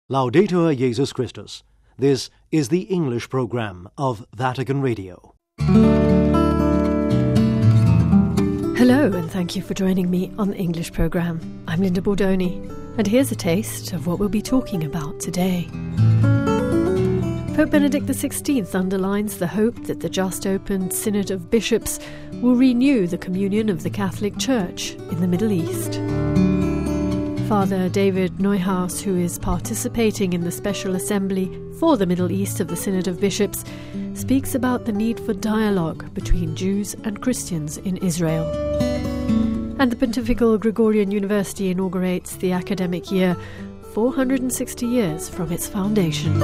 Laudetur Jesus Christus. This is the English program of Vatican Radio. Hello, and thank you for joining me on the English program. I'm Linda Bordoni, and here's a taste of what we'll be talking about today. Pope Benedict XVI underlines the hope that the just-opened Synod of Bishops will renew the communion of the Catholic Church in the Middle East. Father David Neuhaus, who is participating in the Special Assembly for the Middle East of the Synod of Bishops, speaks about the need for dialogue between Jews and Christians in Israel. And the Pontifical Gregorian University inaugurates the academic year 460 years from its foundation.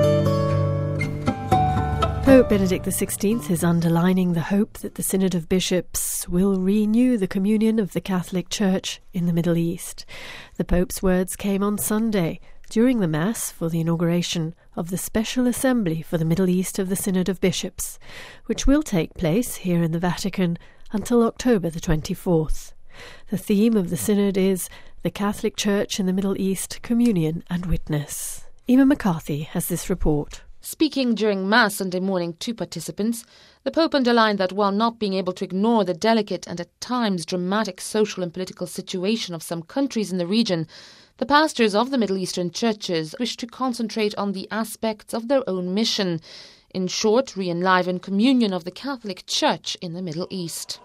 Pope Benedict XVI is underlining the hope that the Synod of Bishops will renew the communion of the Catholic Church in the Middle East. The Pope's words came on Sunday during the Mass for the inauguration of the Special Assembly for the Middle East of the Synod of Bishops, which will take place here in the Vatican until October the 24th. The theme of the Synod is the Catholic Church in the Middle East, Communion and Witness. Emma McCarthy has this report. Speaking during Mass Sunday morning to participants, the Pope underlined that while not being able to ignore the delicate and at times dramatic social and political situation of some countries in the region, the pastors of the Middle Eastern churches wish to concentrate on the aspects of their own mission. In short, re-enliven communion of the Catholic Church in the Middle East.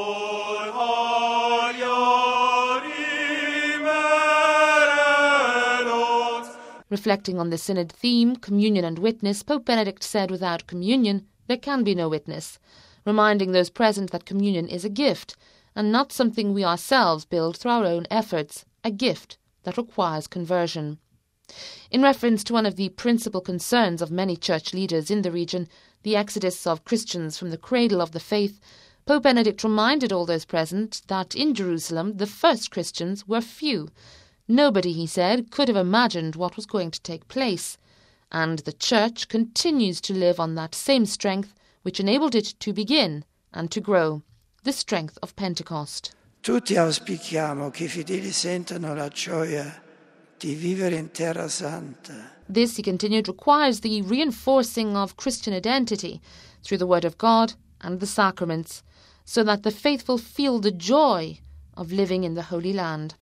Reflecting on the Synod theme, communion and witness, Pope Benedict said without communion there can be no witness, reminding those present that communion is a gift, and not something we ourselves build through our own efforts, a gift that requires conversion. In reference to one of the principal concerns of many church leaders in the region, the exodus of Christians from the cradle of the faith, Pope Benedict reminded all those present that in Jerusalem the first Christians were few. Nobody, he said, could have imagined what was going to take place, and the Church continues to live on that same strength which enabled it to begin and to grow, the strength of Pentecost. Tutti auspichiamo che i fedeli sentano la gioia di vivere in terra santa. This, he continued, requires the reinforcing of Christian identity through the Word of God and the sacraments, so that the faithful feel the joy of living in the Holy Land.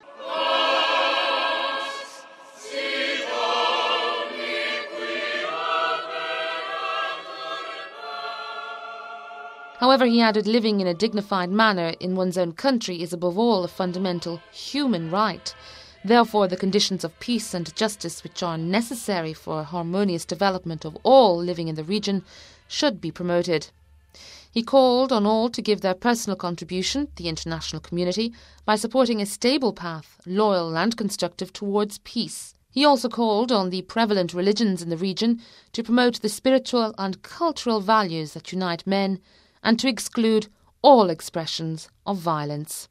However, he added, living in a dignified manner in one's own country is above all a fundamental human right. Therefore, the conditions of peace and justice which are necessary for harmonious development of all living in the region should be promoted. He called on all to give their personal contribution, the international community, by supporting a stable path, loyal and constructive towards peace. He also called on the prevalent religions in the region to promote the spiritual and cultural values that unite men, and to exclude all expressions of violence.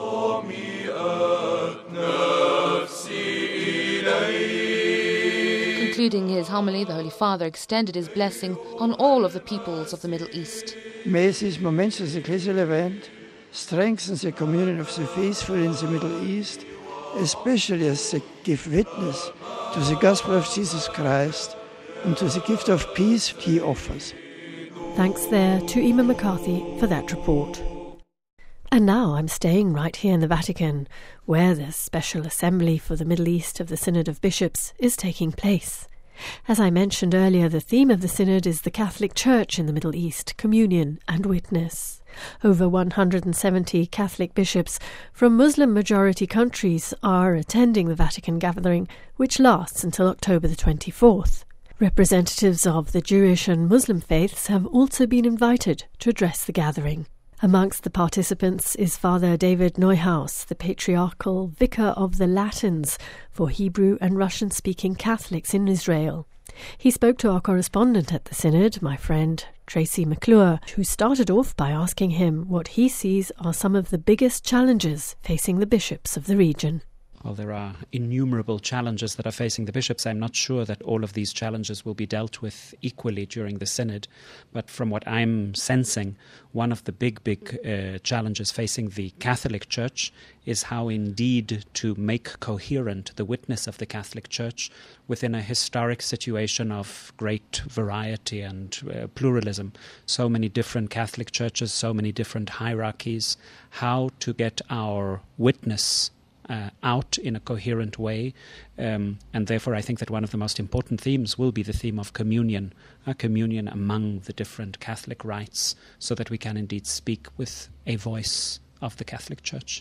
Concluding his homily, the Holy Father extended his blessing on all of the peoples of the Middle East. May these moments of the ecclesial event strengthen the communion of the faithful in the Middle East, especially as they give witness to the gospel of Jesus Christ and to the gift of peace he offers. Thanks there to Emma McCarthy for that report. And now I'm staying right here in the Vatican, where the Special Assembly for the Middle East of the Synod of Bishops is taking place. As I mentioned earlier, the theme of the Synod is the Catholic Church in the Middle East, Communion and Witness. Over 170 Catholic bishops from Muslim-majority countries are attending the Vatican gathering, which lasts until October the 24th. Representatives of the Jewish and Muslim faiths have also been invited to address the gathering. Amongst the participants is Father David Neuhaus, the Patriarchal Vicar of the Latins for Hebrew and Russian-speaking Catholics in Israel. He spoke to our correspondent at the Synod, my friend Tracy McClure, who started off by asking him what he sees are some of the biggest challenges facing the bishops of the region. Well, there are innumerable challenges that are facing the bishops. I'm not sure that all of these challenges will be dealt with equally during the synod, but from what I'm sensing, one of the big challenges facing the Catholic Church is how indeed to make coherent the witness of the Catholic Church within a historic situation of great variety and pluralism. So many different Catholic churches, so many different hierarchies. How to get our witness out in a coherent way, and therefore I think that one of the most important themes will be the theme of communion, communion among the different Catholic rites, so that we can indeed speak with a voice of the Catholic Church.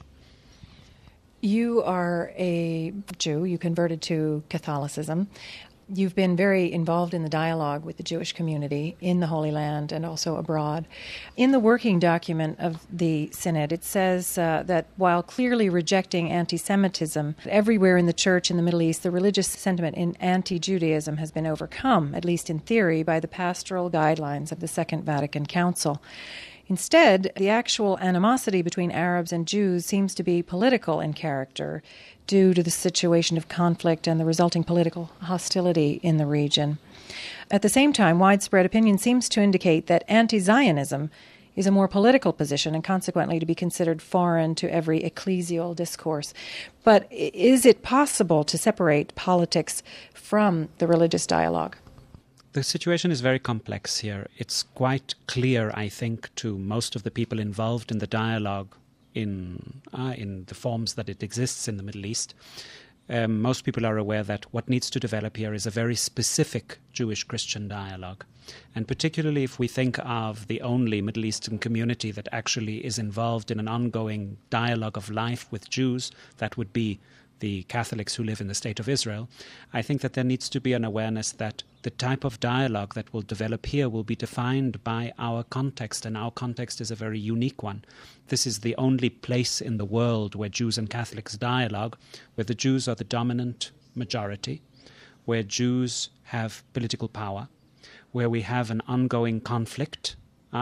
You are a Jew. You converted to Catholicism. You've been very involved in the dialogue with the Jewish community in the Holy Land and also abroad. In the working document of the Synod, it says that while clearly rejecting anti-Semitism everywhere in the Church in the Middle East, the religious sentiment in anti-Judaism has been overcome, at least in theory, by the pastoral guidelines of the Second Vatican Council. Instead, the actual animosity between Arabs and Jews seems to be political in character due to the situation of conflict and the resulting political hostility in the region. At the same time, widespread opinion seems to indicate that anti-Zionism is a more political position and consequently to be considered foreign to every ecclesial discourse. But is it possible to separate politics from the religious dialogue? The situation is very complex here. It's quite clear, I think, to most of the people involved in the dialogue in the forms that it exists in the Middle East. Most people are aware that what needs to develop here is a very specific Jewish-Christian dialogue. And particularly if we think of the only Middle Eastern community that actually is involved in an ongoing dialogue of life with Jews, that would be the Catholics who live in the State of Israel, I think that there needs to be an awareness that the type of dialogue that will develop here will be defined by our context, and our context is a very unique one. This is the only place in the world where Jews and Catholics dialogue, where the Jews are the dominant majority, where Jews have political power, where we have an ongoing conflict,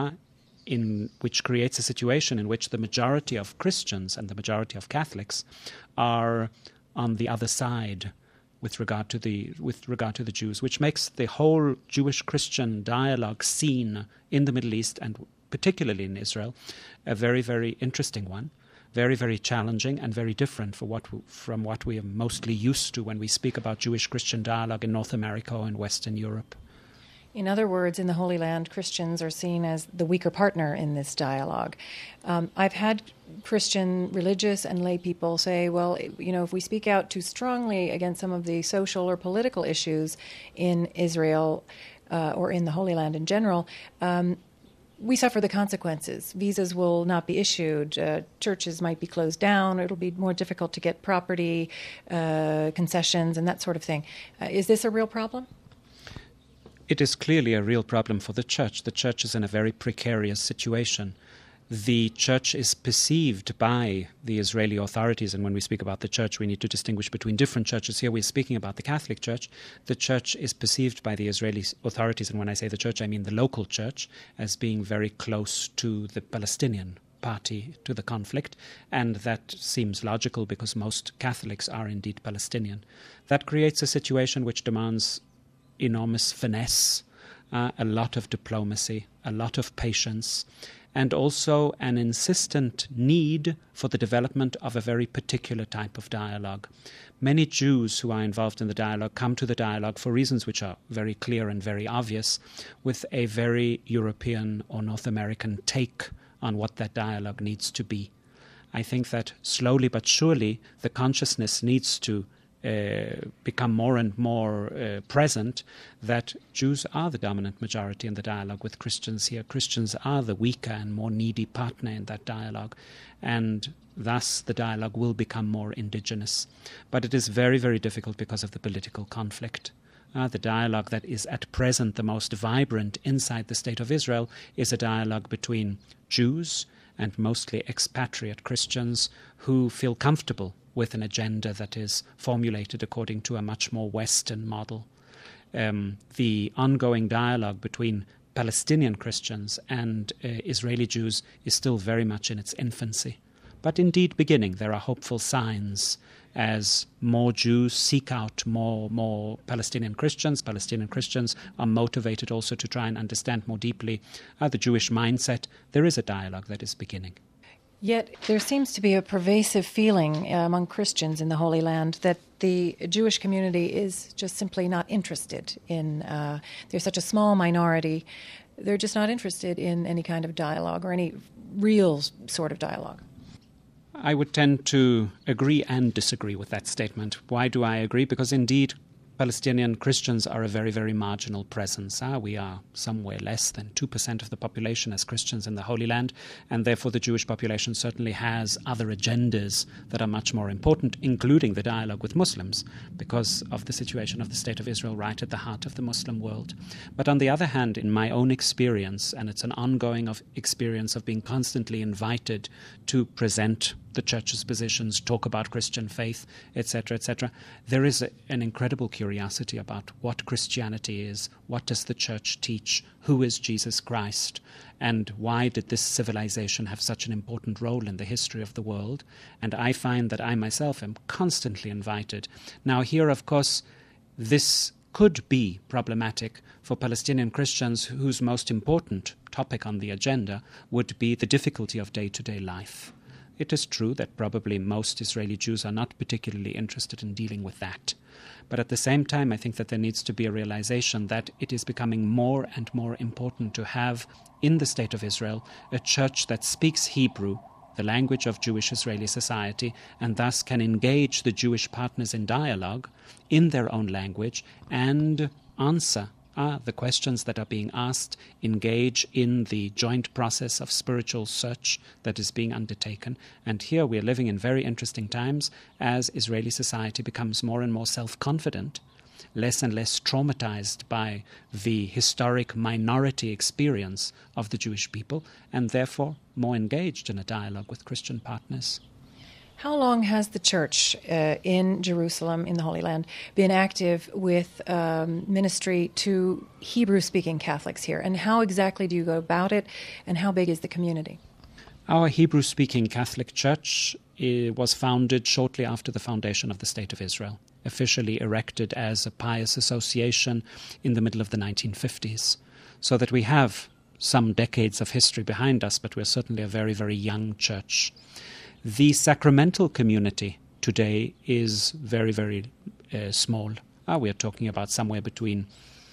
in which creates a situation in which the majority of Christians and the majority of Catholics are on the other side with regard to the Jews, which makes the whole Jewish-Christian dialogue scene in the Middle East and particularly in Israel a very, very interesting one, very, very challenging and very different from what we are mostly used to when we speak about Jewish-Christian dialogue in North America or in Western Europe. In other words, in the Holy Land, Christians are seen as the weaker partner in this dialogue. I've had Christian religious and lay people say, well, if we speak out too strongly against some of the social or political issues in Israel or in the Holy Land in general, we suffer the consequences. Visas will not be issued. Churches might be closed down. It'll be more difficult to get property, concessions, and that sort of thing. Is this a real problem? It is clearly a real problem for the Church. The Church is in a very precarious situation. The Church is perceived by the Israeli authorities, and when we speak about the Church, we need to distinguish between different churches. Here we're speaking about the Catholic Church. The Church is perceived by the Israeli authorities, and when I say the Church, I mean the local Church, as being very close to the Palestinian party to the conflict, and that seems logical because most Catholics are indeed Palestinian. That creates a situation which demands enormous finesse, a lot of diplomacy, a lot of patience, and also an insistent need for the development of a very particular type of dialogue. Many Jews who are involved in the dialogue come to the dialogue for reasons which are very clear and very obvious, with a very European or North American take on what that dialogue needs to be. I think that slowly but surely the consciousness needs to become more and more present that Jews are the dominant majority in the dialogue with Christians here. Christians are the weaker and more needy partner in that dialogue, and thus the dialogue will become more indigenous. But it is very, very difficult because of the political conflict. The dialogue that is at present the most vibrant inside the State of Israel is a dialogue between Jews and mostly expatriate Christians who feel comfortable with an agenda that is formulated according to a much more Western model. The ongoing dialogue between Palestinian Christians and Israeli Jews is still very much in its infancy. but indeed beginning. There are hopeful signs as more Jews seek out more Palestinian Christians. Palestinian Christians are motivated also to try and understand more deeply the Jewish mindset. There is a dialogue that is beginning. Yet there seems to be a pervasive feeling among Christians in the Holy Land that the Jewish community is just simply not interested in, they're such a small minority, they're just not interested in any kind of dialogue or any real sort of dialogue. I would tend to agree and disagree with that statement. Why do I agree? Because indeed, Palestinian Christians are a very, very marginal presence. We are somewhere less than 2% of the population as Christians in the Holy Land, and therefore the Jewish population certainly has other agendas that are much more important, including the dialogue with Muslims, because of the situation of the State of Israel right at the heart of the Muslim world. But on the other hand, in my own experience, and it's an ongoing experience of being constantly invited to present the church's positions, talk about Christian faith, etc., etc., there is an incredible curiosity about what Christianity is, what does the church teach, who is Jesus Christ, and why did this civilization have such an important role in the history of the world. And I find that I myself am constantly invited. Now here, of course, this could be problematic for Palestinian Christians whose most important topic on the agenda would be the difficulty of day-to-day life. It is true that probably most Israeli Jews are not particularly interested in dealing with that. But at the same time, I think that there needs to be a realization that it is becoming more and more important to have in the State of Israel a church that speaks Hebrew, the language of Jewish Israeli society, and thus can engage the Jewish partners in dialogue in their own language and answer the questions that are being asked, engage in the joint process of spiritual search that is being undertaken. And here we are living in very interesting times as Israeli society becomes more and more self-confident, less and less traumatized by the historic minority experience of the Jewish people, and therefore more engaged in a dialogue with Christian partners. How long has the church in Jerusalem, in the Holy Land, been active with ministry to Hebrew-speaking Catholics here? And how exactly do you go about it, and how big is the community? Our Hebrew-speaking Catholic Church was founded shortly after the foundation of the State of Israel, officially erected as a pious association in the middle of the 1950s, so that we have some decades of history behind us, but we're certainly a very, very young church. The sacramental community today is very, very small. We are talking about somewhere between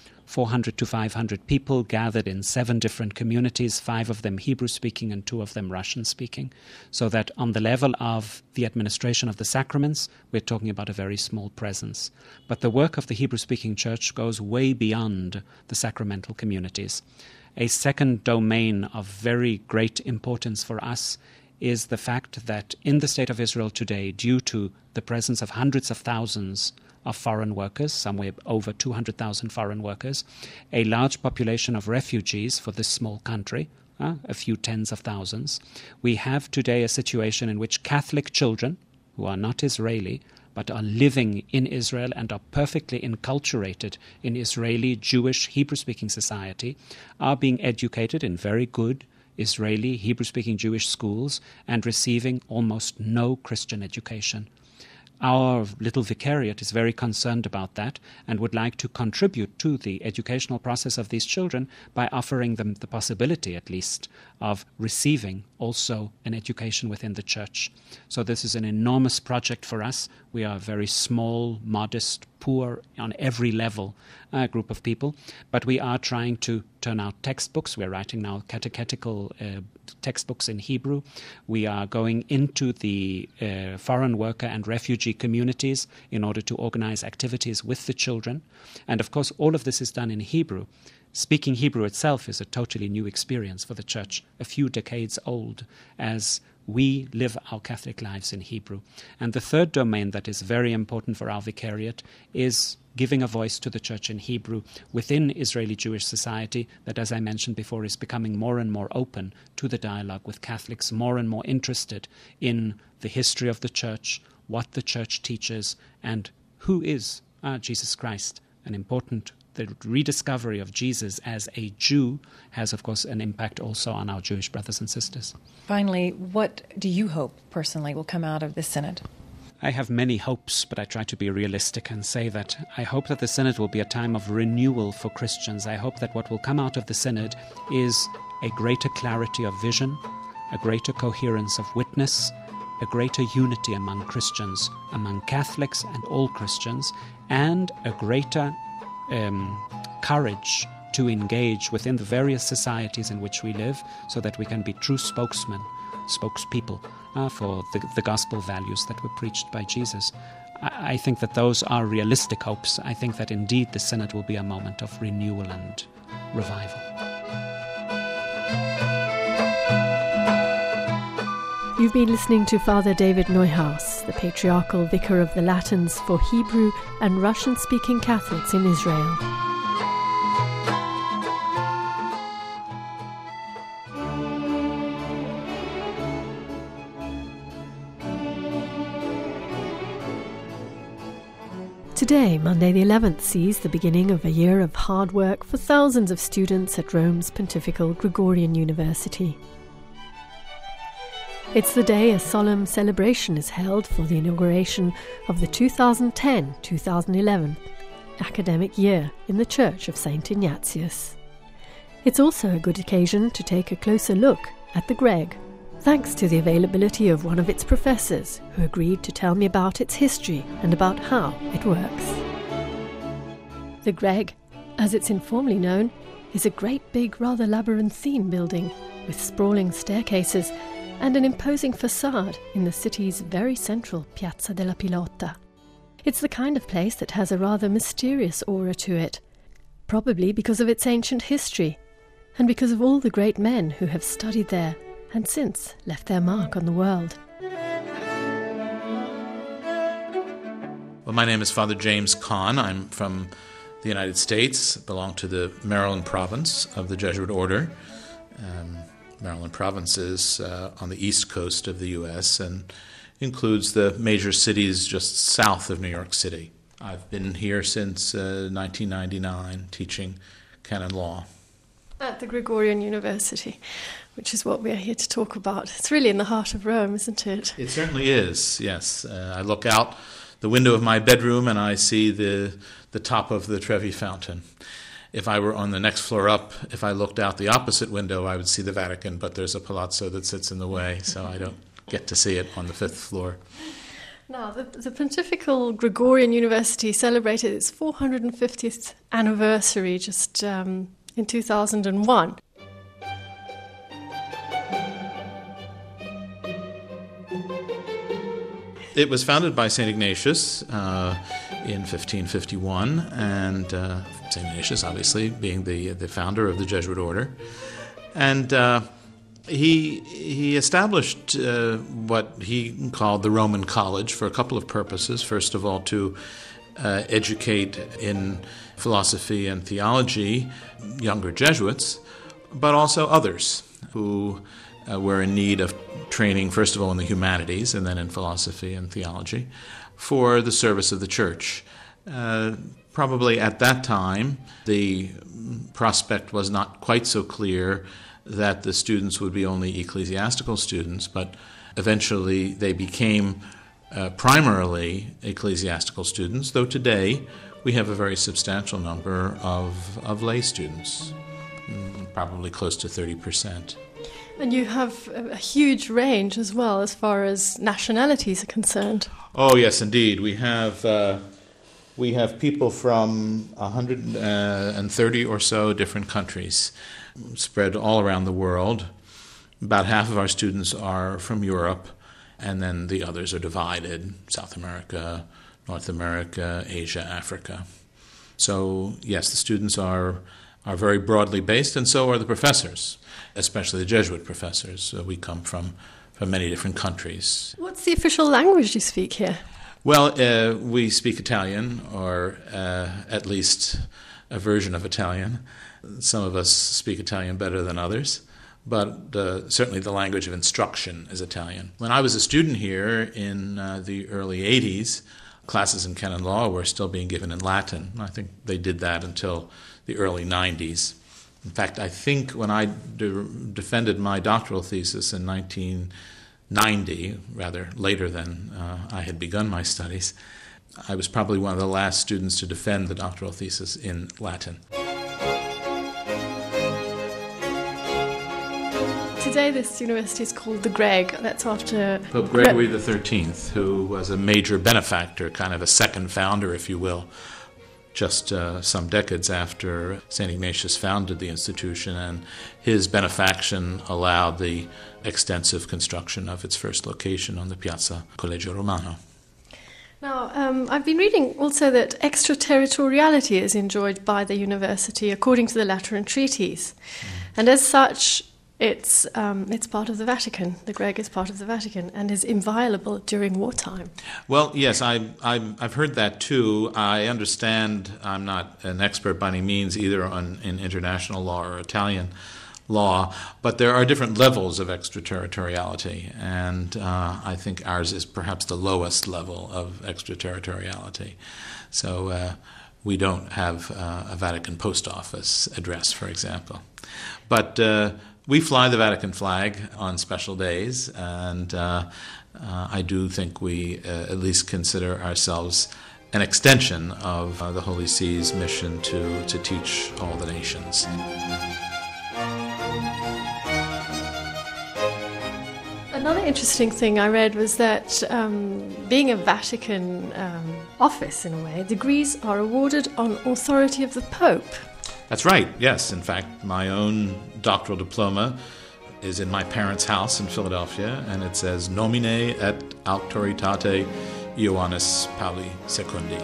400 to 500 people gathered in 7 different communities, 5 of them Hebrew-speaking and 2 of them Russian-speaking, so that on the level of the administration of the sacraments, we're talking about a very small presence. But the work of the Hebrew-speaking church goes way beyond the sacramental communities. A second domain of very great importance for us is the fact that in the State of Israel today, due to the presence of hundreds of thousands of foreign workers, somewhere over 200,000 foreign workers, a large population of refugees for this small country, a few tens of thousands, we have today a situation in which Catholic children, who are not Israeli, but are living in Israel and are perfectly enculturated in Israeli, Jewish, Hebrew-speaking society, are being educated in very good Israeli, Hebrew-speaking Jewish schools and receiving almost no Christian education. Our little vicariate is very concerned about that and would like to contribute to the educational process of these children by offering them the possibility, at least, of receiving also an education within the church. So this is an enormous project for us. We are a very small, modest, poor, on every level group of people, but we are trying to turn out textbooks. We're writing now catechetical textbooks in Hebrew. We are going into the foreign worker and refugee communities in order to organize activities with the children. And of course, all of this is done in Hebrew. Speaking Hebrew itself is a totally new experience for the church, a few decades old, as we live our Catholic lives in Hebrew. And the third domain that is very important for our vicariate is giving a voice to the church in Hebrew within Israeli Jewish society that, as I mentioned before, is becoming more and more open to the dialogue with Catholics, more and more interested in the history of the church, what the church teaches, and who is Jesus Christ, an important the rediscovery of Jesus as a Jew has, of course, an impact also on our Jewish brothers and sisters. Finally, what do you hope personally will come out of this synod? I have many hopes, but I try to be realistic and say that I hope that the Synod will be a time of renewal for Christians. I hope that what will come out of the Synod is a greater clarity of vision, a greater coherence of witness, a greater unity among Christians, among Catholics and all Christians, and a greater courage to engage within the various societies in which we live so that we can be true spokespeople for the gospel values that were preached by Jesus. I think that those are realistic hopes. I think that indeed the Synod will be a moment of renewal and revival. You've been listening to Father David Neuhaus, the Patriarchal Vicar of the Latins for Hebrew and Russian-speaking Catholics in Israel. Today, Monday the 11th, sees the beginning of a year of hard work for thousands of students at Rome's Pontifical Gregorian University. It's the day a solemn celebration is held for the inauguration of the 2010-2011 academic year in the Church of St. Ignatius. It's also a good occasion to take a closer look at the Greg, thanks to the availability of one of its professors who agreed to tell me about its history and about how it works. The Greg, as it's informally known, is a great big, rather labyrinthine building with sprawling staircases and an imposing facade in the city's very central Piazza della Pilota. It's the kind of place that has a rather mysterious aura to it, probably because of its ancient history, and because of all the great men who have studied there and since left their mark on the world. Well, my name is Father James Kahn. I'm from the United States, belong to the Maryland province of the Jesuit Order. Maryland province is on the east coast of the U.S. and includes the major cities just south of New York City. I've been here since 1999 teaching canon law. At the Gregorian University, which is what we're here to talk about. It's really in the heart of Rome, isn't it? It certainly is, yes. I look out the window of my bedroom and I see the top of the Trevi Fountain. If I were on the next floor up, if I looked out the opposite window, I would see the Vatican, but there's a palazzo that sits in the way, so I don't get to see it on the fifth floor. Now, the Pontifical Gregorian University celebrated its 450th anniversary just in 2001. It was founded by St. Ignatius in 1551, and St. Ignatius obviously being the founder of the Jesuit order. And he established what he called the Roman College for a couple of purposes. First of all, to educate in philosophy and theology younger Jesuits, but also others who were in need of training, first of all, in the humanities and then in philosophy and theology, for the service of the Church. Probably at that time, the prospect was not quite so clear that the students would be only ecclesiastical students, but eventually they became primarily ecclesiastical students, though today we have a very substantial number of lay students, probably close to 30%. And you have a huge range as well as far as nationalities are concerned. Oh, yes, indeed. We have people from 130 or so different countries spread all around the world. About half of our students are from Europe, and then the others are divided: South America, North America, Asia, Africa. So, yes, the students are very broadly based, and so are the professors, especially the Jesuit professors. We come from many different countries. What's the official language you speak here? Well, we speak Italian, or at least a version of Italian. Some of us speak Italian better than others, but certainly the language of instruction is Italian. When I was a student here in the early 80s, classes in canon law were still being given in Latin. I think they did that until the early 90s. In fact, I think when I defended my doctoral thesis in 1990, rather later than I had begun my studies, I was probably one of the last students to defend the doctoral thesis in Latin. Today this university is called the Greg. That's after Pope Gregory XIII, who was a major benefactor, kind of a second founder, if you will, just some decades after St. Ignatius founded the institution, and his benefaction allowed the extensive construction of its first location on the Piazza Collegio Romano. Now, I've been reading also that extraterritoriality is enjoyed by the university according to the Lateran treaties, and as such, it's part of the Vatican. The Greg is part of the Vatican and is inviolable during wartime. Well, yes, I've heard that too. I understand. I'm not an expert by any means either in international law or Italian law, but there are different levels of extraterritoriality, and I think ours is perhaps the lowest level of extraterritoriality. So we don't have a Vatican post office address, for example. But we fly the Vatican flag on special days, and I do think we at least consider ourselves an extension of the Holy See's mission to teach all the nations. Another interesting thing I read was that being a Vatican office, in a way, degrees are awarded on authority of the Pope. That's right, yes. In fact, my own doctoral diploma is in my parents' house in Philadelphia, and it says Nomine et Auctoritate Ioannis Pauli II.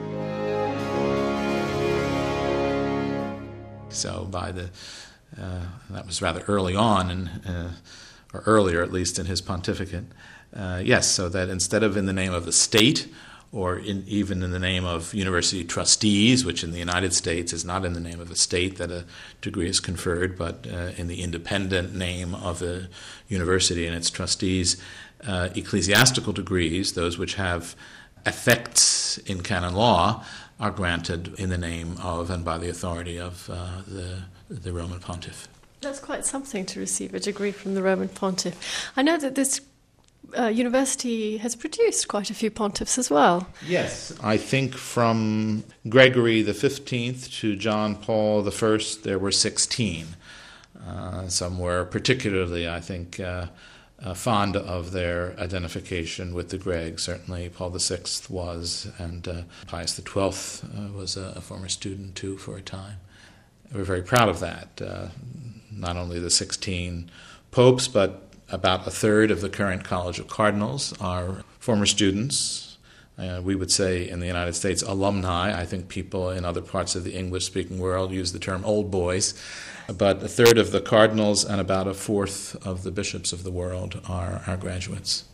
So that was rather early on, or earlier at least in his pontificate. Yes, so that instead of in the name of the state, or even in the name of university trustees, which in the United States is not in the name of a state that a degree is conferred, but in the independent name of the university and its trustees, ecclesiastical degrees, those which have effects in canon law, are granted in the name of and by the authority of the Roman Pontiff. That's quite something to receive a degree from the Roman Pontiff. I know that this university has produced quite a few pontiffs as well. Yes, I think from Gregory XV to John Paul I, there were 16. Some were particularly, I think, fond of their identification with the Greg. Certainly Paul VI was, and Pius XII was a former student too for a time. We're very proud of that. Not only the 16 popes, but about a third of the current College of Cardinals are former students. We would say in the United States alumni. I think people in other parts of the English-speaking world use the term old boys. But a third of the cardinals and about a fourth of the bishops of the world are our graduates.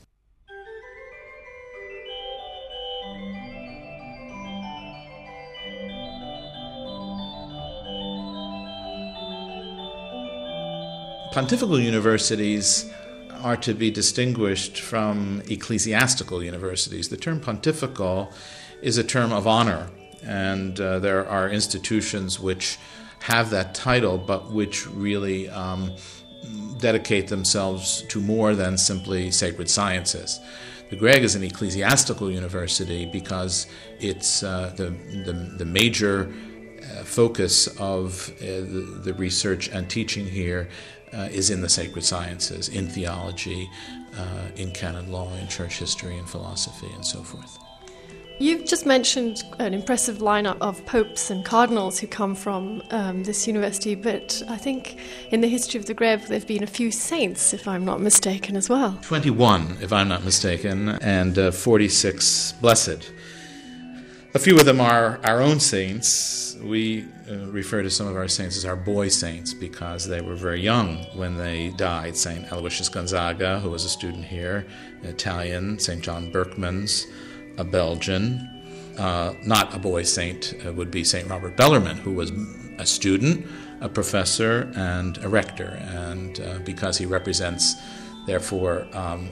Pontifical universities are to be distinguished from ecclesiastical universities. The term pontifical is a term of honor, and there are institutions which have that title, but which really dedicate themselves to more than simply sacred sciences. The Greg is an ecclesiastical university because it's the major focus of the research and teaching here is in the sacred sciences, in theology, in canon law, in church history, in philosophy, and so forth. You've just mentioned an impressive lineup of popes and cardinals who come from this university, but I think in the history of the Greg there have been a few saints, if I'm not mistaken, as well. 21, if I'm not mistaken, and 46 blessed. A few of them are our own saints. We refer to some of our saints as our boy saints because they were very young when they died. St. Aloysius Gonzaga, who was a student here, Italian. St. John Berkmans, a Belgian. Not a boy saint would be St. Robert Bellarmine, who was a student, a professor, and a rector. And because he represents, therefore,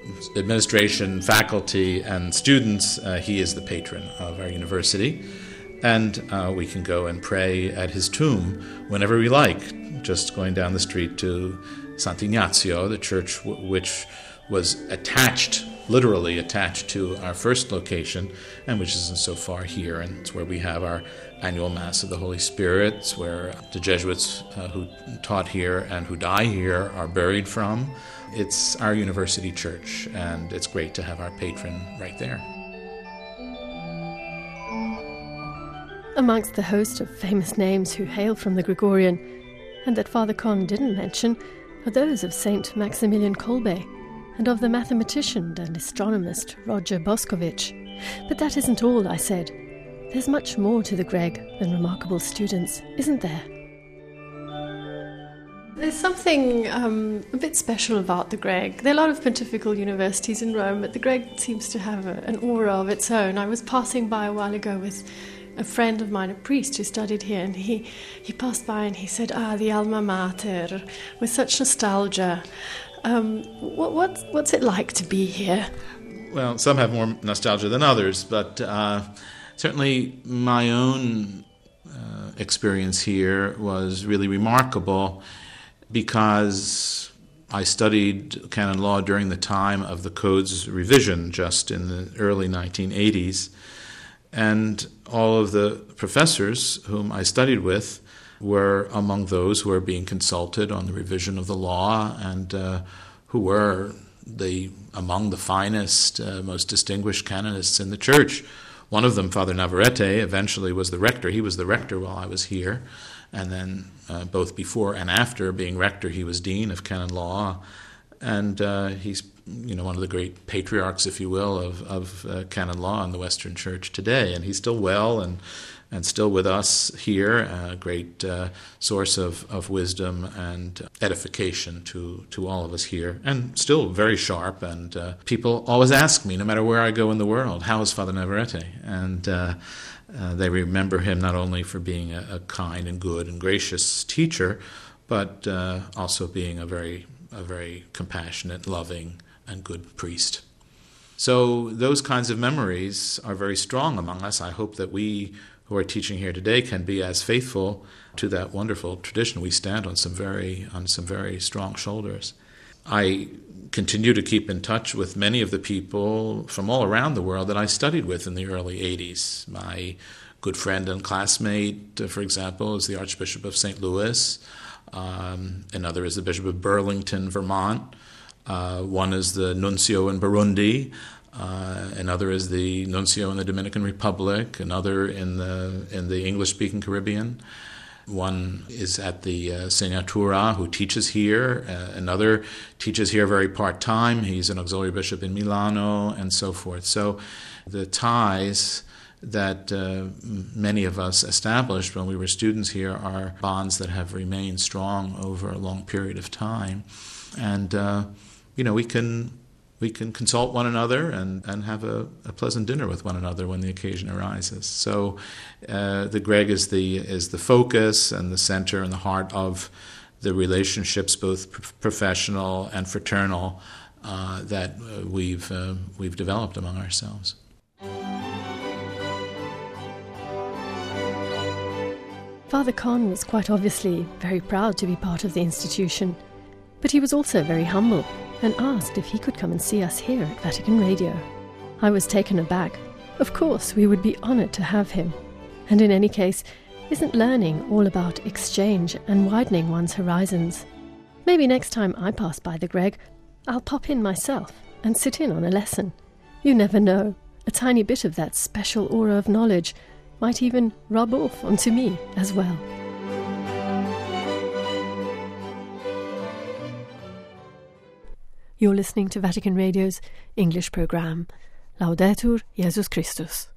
administration, faculty, and students, he is the patron of our university. And we can go and pray at his tomb whenever we like, just going down the street to Sant'Ignazio, the church which was literally attached to our first location, and which isn't so far here. And it's where we have our annual Mass of the Holy Spirit. It's where the Jesuits who taught here and who die here are buried from. It's our university church, and it's great to have our patron right there. Amongst the host of famous names who hail from the Gregorian, and that Father Kohn didn't mention, are those of Saint Maximilian Kolbe and of the mathematician and astronomist Roger Boscovich. But that isn't all, I said. There's much more to the Greg than remarkable students, isn't there? There's something a bit special about the Greg. There are a lot of pontifical universities in Rome, but the Greg seems to have an aura of its own. I was passing by a while ago with a friend of mine, a priest who studied here, and he passed by and he said, the alma mater, with such nostalgia. What's it like to be here? Well, some have more nostalgia than others, but certainly my own experience here was really remarkable because I studied canon law during the time of the Code's revision, just in the early 1980s. And all of the professors whom I studied with were among those who were being consulted on the revision of the law and who were among the finest, most distinguished canonists in the church. One of them, Father Navarrete, eventually was the rector. He was the rector while I was here. And then both before and after being rector, he was dean of canon law. And he's one of the great patriarchs, if you will, of canon law in the Western Church today. And he's still well and still with us here, a great source of wisdom and edification to all of us here, and still very sharp. And people always ask me, no matter where I go in the world, how is Father Navarrete? And they remember him not only for being a kind and good and gracious teacher, but also being a very compassionate, loving, and good priest. So those kinds of memories are very strong among us. I hope that we who are teaching here today can be as faithful to that wonderful tradition. We stand on some very strong shoulders. I continue to keep in touch with many of the people from all around the world that I studied with in the early 80s. My good friend and classmate, for example, is the Archbishop of St. Louis. Another is the Bishop of Burlington, Vermont. One is the nuncio in Burundi. Another is the nuncio in the Dominican Republic. Another in the English-speaking Caribbean. One is at the Segnatura, who teaches here. Another teaches here very part-time. He's an auxiliary bishop in Milano, and so forth. So the ties that many of us established when we were students here are bonds that have remained strong over a long period of time. And, we can consult one another and have a pleasant dinner with one another when the occasion arises. So the Greg is the focus and the center and the heart of the relationships, both professional and fraternal, that we've developed among ourselves. Father Kohn was quite obviously very proud to be part of the institution, but he was also very humble and asked if he could come and see us here at Vatican Radio. I was taken aback. Of course, we would be honoured to have him. And in any case, isn't learning all about exchange and widening one's horizons? Maybe next time I pass by the Greg, I'll pop in myself and sit in on a lesson. You never know. A tiny bit of that special aura of knowledge might even rub off onto me as well. You're listening to Vatican Radio's English programme. Laudetur Jesus Christus.